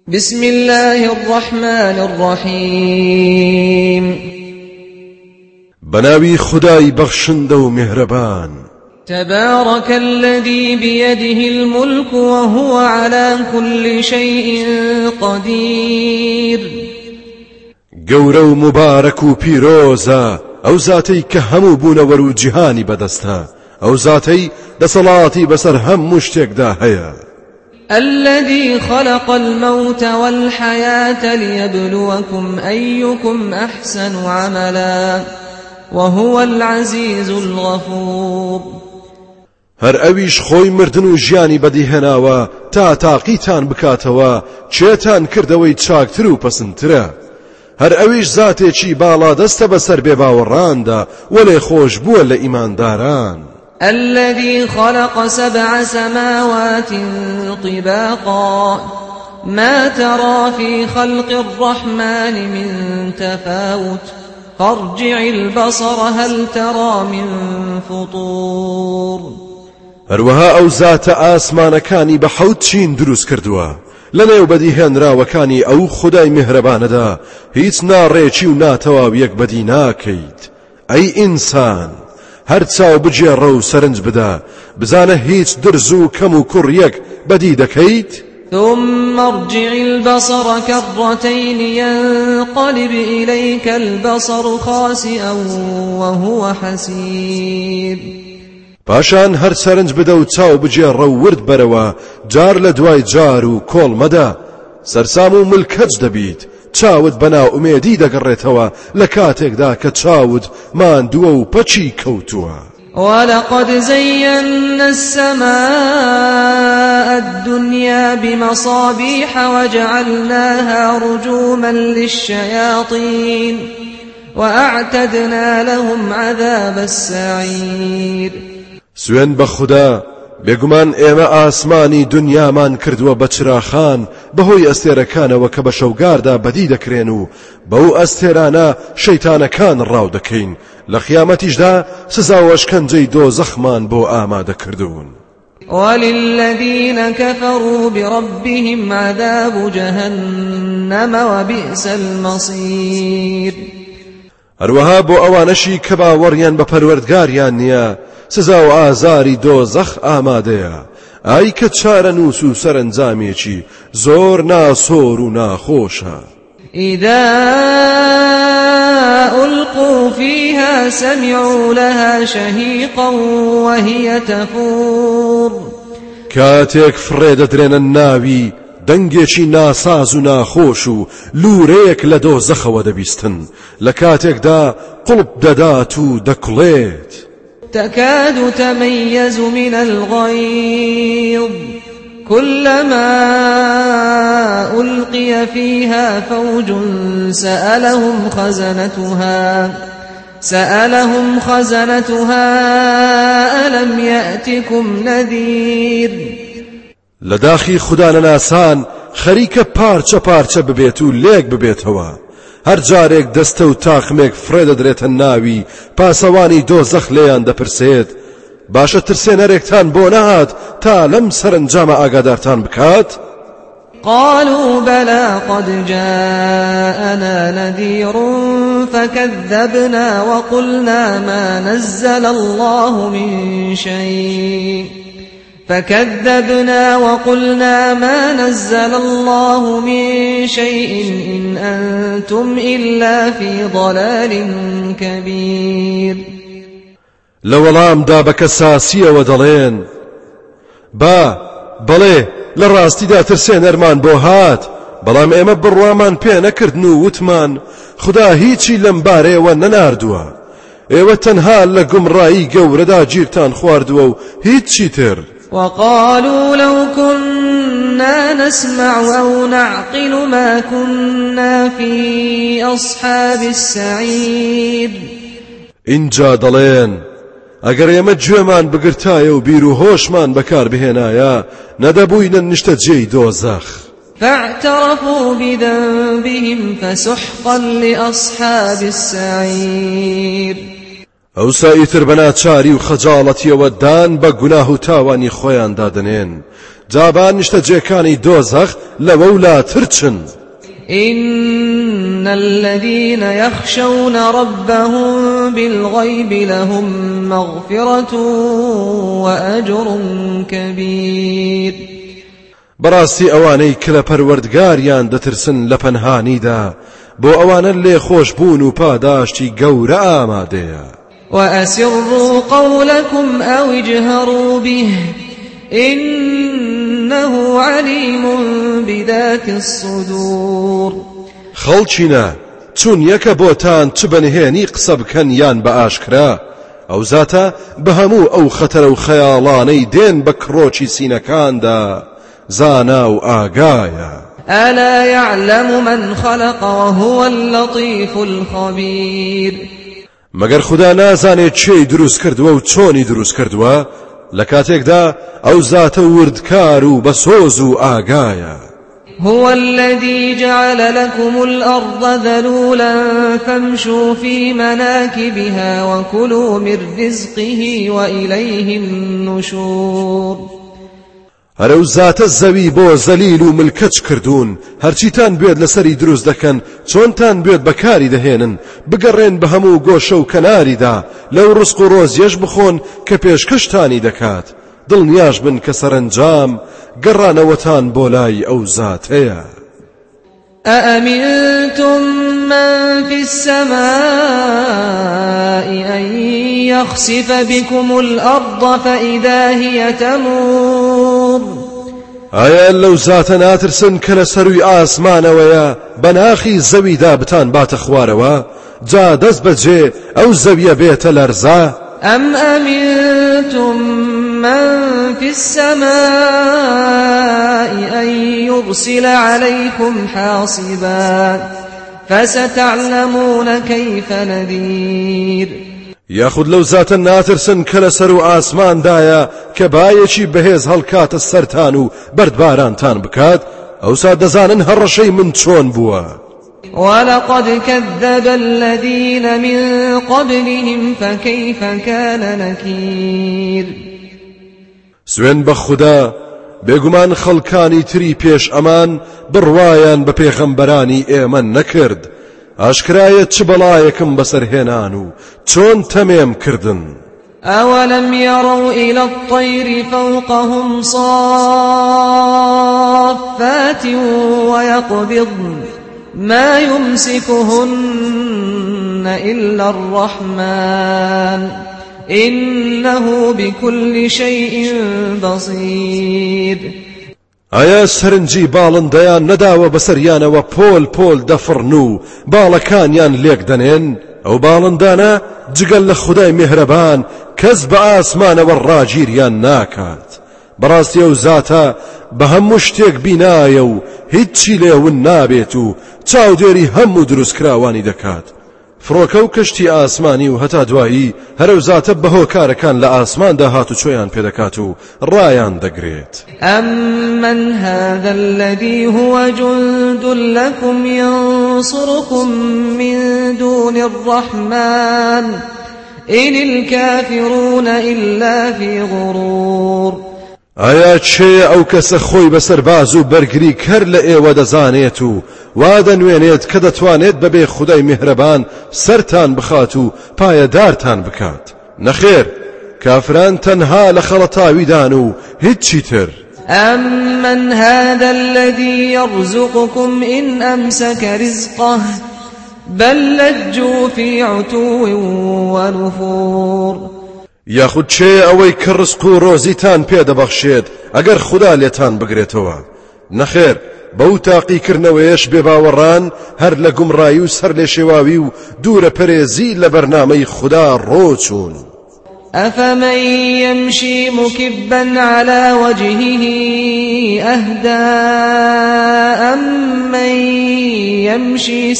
بسم الله الرحمن الرحيم بناوي خداي بخشند ومهربان تبارك الذي بيده الملك وهو على كل شيء قدير گەورە مبارك پیرۆزە ئەو زاتەی کە هەموو بوونەوەر و جیهانی بەدەستە ئەو زاتەی دەسەڵاتی بەسەر هەموو شتێکدا هەیە الذي خلق الموت والحياة ليبلوكم أيكم أحسن عملا وهو العزيز الغفور هەر ئەویش خۆی مردن و ژیانی بەدیهێناوە تا تاقیتان بکاتەوە چێتان کردەوەی چاکتر و پەسندترە هەر ئەویش زاتێکی باڵا دەستە بەسەر بێباوەڕاندا وەلێ خۆش بووە لە ئیمانداران الذي خلق 7 سماوات طباقا ما ترى في خلق الرحمن من تفاوت فارجع البصر هل ترى من فطور هەروەها ئەو زاتە ئاسمانەکانی بە 7 چین دروست کردووە لەنێو بەدیهێنراوەکانی ئەو خودای میهرەبانەدا هیچ ناڕێکی و ناتەواویەک بەدی ناکەیت ئەی ئینسان هەر چاو بجێڕە و سەرنج بدە بزانە هیچ درز و کەم و کوڕیەک بەدی دەکەیت ثم ارجع البصر كرتين ينقلب إليك البصر خاسئا وهو حسير پاشان هەر سەرنج بدە و چاو بجێڕە و ورد بەرەوە جار لە دوای جار و کۆڵ مەدە سەرسام و ملکەج دەبیت چاوت بەناو ئومێدی دەگەڕێتەوە لە کاتێکدا کە چاوت ماندووە و پەچی کەوتووە ولقد زينا السماء الدنيا بمصابيح وجعلناها رجوما للشياطين وأعتدنا لهم عذاب السعير سوێن بە خوددا بێگومان ئێمە ئاسمانی دنیامان کردووە بە چراخان بەهۆی ئەستێرەکانەوە کە بە شەوگاردا بەدی دەکرێن و بەو ئەستێرانە شەیتانەکان ڕاو دەکەین لە خیامەتیشدا سزا و ئەشکەنجەی دۆزەخمان بۆ ئامادە کردوون وللذين كفروا بربهم عذاب جهنم وبئس المصير هەروەها بۆ ئەوانەشی کە باوەڕیان بە پەروەردگاریان نییە سزا و ئازاری دۆزەخ ئامادەیە ئای کە چارەنووس و سەرنجامێکی زۆر ناسۆر و ناخۆشە إذا ألقوا فيها سمعوا لها شهيقا وهي تفور کاتێک فڕێ دەدرێنە ناوی دەنگێکی ناساز و ناخۆش و لوورەیەک لە دۆزەخەوە دەبیستن لە کاتێکدا قوڵب دەدات و دەکوڵێت تكاد تميز من الغيظ كلما ألقي فيها فوج سألهم خزنتها ألم يأتكم نذير لداخی خدا نەناسان خەریکە پارچە پارچە ببێت و لێک ببێتەوە هەر جارێک دەستە و تاخمێک فڕێ دەدرێتە ناوی پاسەوانی دۆزەخ لێیان دەپرسێت باشە ترسێنەرێکتان بۆ نەهات تا لەم سەرنجامە ئاگادارتان بکات قالوا بلى قد جاءنا نذير فكذبنا وقلنا ما نزل الله من شيء إن أنتم إلا في ضلال كبير لەوەڵام دا بە کەساسیەوە دەڵێن بەڵێ لە ڕاستیدا ترسێنەرمان بۆ هات بەڵام ئێمە بڕوامان پێ نەکردن و وتمان خدا هیچی لەم بارەیەوە نەناردووە ئێوە تەنها لە گومڕایی گەورەدا گیرتان خواردووە و هیچی تر وقالوا لو كنا نسمع أو نعقل ما كنا في أصحاب السعير اینجا دەڵێن ئەگەر ئێمە گوێمان بگرتایە و بیر و هۆشمان بەکار بهێنایە نەدەبووینە نیشتەجێی دۆزەخ فاعترفوا بذنبهم فسحقا لأصحاب السعير ئەو سایتر بەناچاری و خەجاڵەتیەوە دان بە گوناه و تاوانی خۆیان دادنێن جابان نیشتەجێکانی دۆزەخ لەوەولا ترچن. إن الذين يخشون ربهم بالغيب لهم مغفرة وأجر كبير. بەڕاستی ئەوانەی کە لە پەروەردگاریان دەترسن لە پەنهانیدا بۆ ئەوانە لێ خۆش بوون و پاداشتی گەورە ئامادەیە. وأسروا قولكم أو اجهروا به إنه عليم بذات الصدور. خەڵچینە چون یەکە بۆتان چ بەنهێنی قسە بکەن یان بە ئاشکرا ئەو زاتە بە هەموو ئەو خەتەرە و خەیاڵانەی دێن بە کڕۆکی سینەکاندا زانا و ئاگایە. ألا يعلم من خلق وهو اللطيف الخبير. مەگەر خدا نازانێت چێی دروست کردووە و چۆنی دروست کردووە لە کاتێکدا ئەو زاتە وردکار و بەسۆز و ئاگایە. هو الذي جعل لكم الأرض ذلولا فامشوا في مناكبها وكلوا من رزقه وإليه النشور. هەرەو زاتە زەوی بۆ زەلیل و ملکەچ کردوون هەرچیتان بێت لەسەری دروست دەکەن چۆنتان بێت بەکاری دەهێنن بگەڕێن بە هەموو گۆشە و کەناریدا لەو ڕزق و ڕۆزیەش بخۆن کە پێشکەشتانی دەکات دڵنیاش بن کە سەرنجام گەڕانەوەتان بۆ لای ئەو زاتەیە. أأمنتم من في السماء أن يخسف بكم الأرض فإذا هي تمور. ئایا لەو زاتە ناترسن کە لە سەروی ئاسمانەوەیە بەناخی زەویدا بتان باتە خوارەوە جا دەست بەجێ ئەو زەویە بێتە لەرزە؟ أم أمنتم من في السماء أن يرسل عليكم حاصبا فستعلمون كيف نذير. یاخود لەو زاتە ناترسن کە لە سەر و ئاسماندایە کە بایەکی بەهێز هەڵکاتە سەرتان و بەردبارانتان بکات ئەوسا دەزانن هەڕەشەی من چۆن بووە. ولقد كذب الذين من قبلهم فكيف كان نكير. سوێن بە خوددا بێگومان خەڵکانی تری پێش ئەمان بڕوایان بە پێغەمبەرانی ئێمە نەکرد ئاشکرایە چ بەڵایەکم بەسەرهێنان و چۆن تەمێم کردن. أولم يروا إلى الطير فوقهم صافات ويقبضن ما يمسكهن إلا الرحمن إنه بكل شيء بصير. ئایا سەرنجی باڵندەیان نەداوە بەسەریانەوە پۆل پۆل دەفڕن و باڵەکانیان لێک دەنێن ئەو باڵندانە جگەل لە خودای میهرەبان کەس بە ئاسمانەوە ڕاگیریان ناکات. بەڕاستی ئەو زاتە بە هەموو شتێک بینایە و هیچی لێون نابێت و چاودێری هەموو دروستکراوانی دەکات. فڕۆکە و کەشتی ئاسمانی و هەتا دوایی هەرەو زاتە بەهۆکارەکان لە ئاسماندا هاتوچۆیان پێدەکات و ڕایان دەگرێت. أَمَّنْ هَذَا الَّذِي هُوَ جُندٌ لَكُمْ يَنصُرُكُم مِّن دُونِ الرَّحْمَنِ إِنِ الْكَافِرُونَ إِلَّا فِي غُرُورٍ. ئایا چێ ئەو کەسە خۆی بەسەرباز و بەرگری کەر لە ئێوە دەزانێت و وا دەنوێنێت کە دەتوانێت بەبێ خودای میهرەبان سەرتان بخات و پایەدارتان بکات؟ نەخێر، کافران تەنها لە خەڵەتاویدان و هیچی تر. أَمَّنْ هَذَا الَّذِي يَرْزُقُكُمْ إِنْ أَمْسَكَ رِزْقَهُ بَل لَّجُّوا فِي عُتُوٍّ وَنُفُورٍ. یاخود چێ ئەوەی کە ڕزق و ڕۆزیتان پێدەبەخشێت ئەگەر خوددا لێتان بگرێتەوە؟ نەخێر، بەو تاقیکردنەوەیەش بێباوەڕان هەر لە گومڕایی و سەر لێ شێواوی و دوورە پەرێزی لە بەرنامەی خوددا ڕۆچوون. أفمن يمشي مكبا على وجهه أهدى أمن يمشي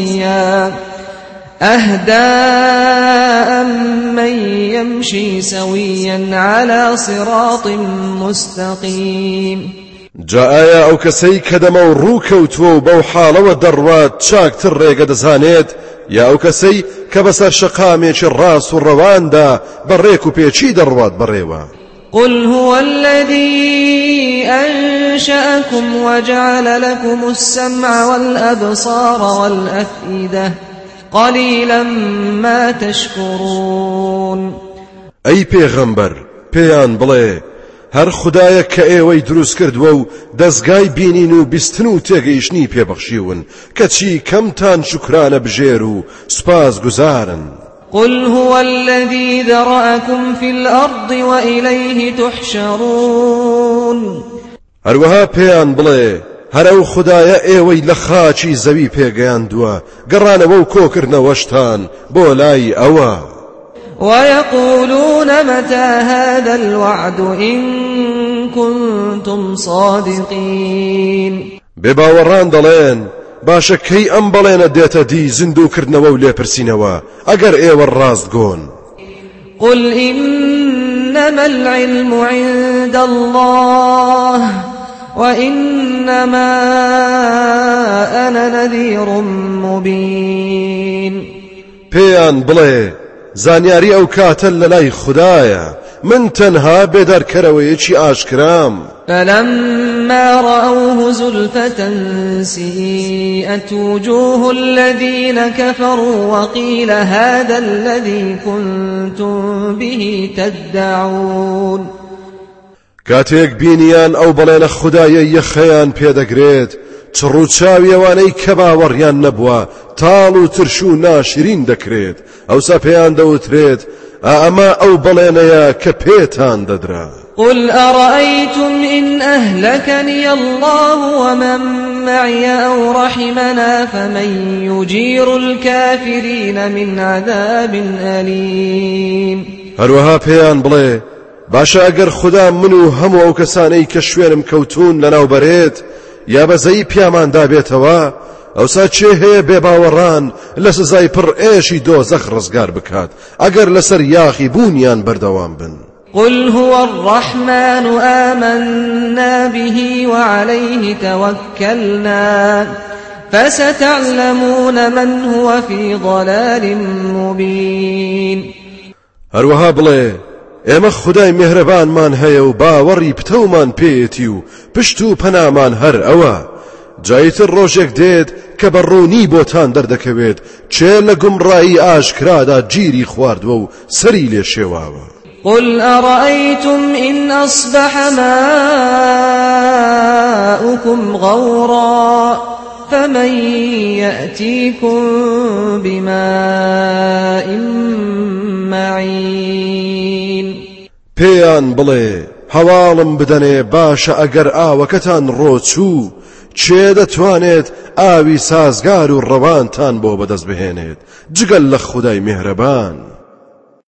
سويا على صراط مستقيم. جاء ئەو کەسەی کە دەمە و ڕووکەوتووە و بەو حاڵەوە دەڕوات چاکتر ڕێگە دەزانێت یا ئەو کەسەی کە بەسەر شەقامێکی ڕاست و ڕەواندا بەڕێک و پێچی دەڕوات بەڕێوە؟ قل هو الذي أنشأكم وجعل لكم السمع والأبصار والأفئدة قليلا ما تشكرون. أي پیغمبر پیان بڵێ هەر خدایە کە ئێوەی دروست کردووە و دەستگای بینین و بیستن و تێگەیشتنی پێبەخشیون کەچی کەمتان شکرانە بژێر و سوپاس گوزارن. قل هو الذي ذرأكم في الأرض وإليه تحشرون. هەروەها پێیان بڵێ هەرەو خدایە ئێوەی لە خاچی زەوی پێگەیاندووە گەڕانەوە و کۆکردنەوەشتان بۆ لای ئەوە. ويقولون متى هذا الوعد إن كنتم صادقين. بێباوەڕان دەڵێن باشە کەی ئەم بەڵێنە دێتە دی زیندووکردنەوە و لێپرسینەوە ئەگەر ئێوە ڕاستگۆن. قل إنما العلم عند الله وإنما أنا نذير مبين. پێیان بڵێ زانیاری ئەو کاتە لەلای خوددایە من تەنها بێدارکەرەوەیەکی ئاشکرام. فلما رأوه زلفة سيئت وجوه الذين كفروا وقيل هذا الذي كنتم به تدعون. کاتێک بینیان ئەو بەڵێنە خوددایە یەخەیان پێدەگرێت چڕوچاویەوانەی کە باوەڕیان نەبووە تاڵ و ترش و ناشرین دەکرێت ئەوسا پێیان دەوترێت ئەمە ئەو بەڵێنەیە کە پێتان دەدرا. قل أرأيتم إن أهلكني الله ومن معي أو رحمنا فمن يجير الكافرين من عذاب أليم. هەروەها پێیان بڵێ باشە ئەگەر خوددا من و هەموو ئەو کەسانەی کە شوێنم کەوتون لەناوبەرێت یا بەزەی پیاماندا بێتەوە ئەوسا چێ هەیە بێباوەڕان لە سزای پڕ ئێشی دۆزەخ ڕزگار بکات ئەگەر لەسەر یاخی بوونیان بەردەوام بن. قل هو الرحمن آمنا به وعليه توكلنا فستعلمون من هو في ضلال مبين. هەروەها بڵێ ئێمە خودای میهرەبانمان هەیە و باوەڕی پتەومان پێیەتی و پشت و پەنامان هەر ئەوە جایتر ڕۆژێک دێت کە بەڕوونی بۆتان دەردەکەوێت چێ لە گومڕایی ئاشکرادا گیری خواردووە و سەری لێ شێواوە. قل أرأيتم إن أصبح ماؤكم غورا فمن يأتيكم بماء معين. پێیان بڵێ هەواڵم بدەنێ باشە ئەگەر ئاوەکەتان ڕۆچوو چێ دەتوانێت ئاوی سازگار و ڕەوانتان بۆ بەدەست بهێنێت جگەل لە خودای میهرەبان.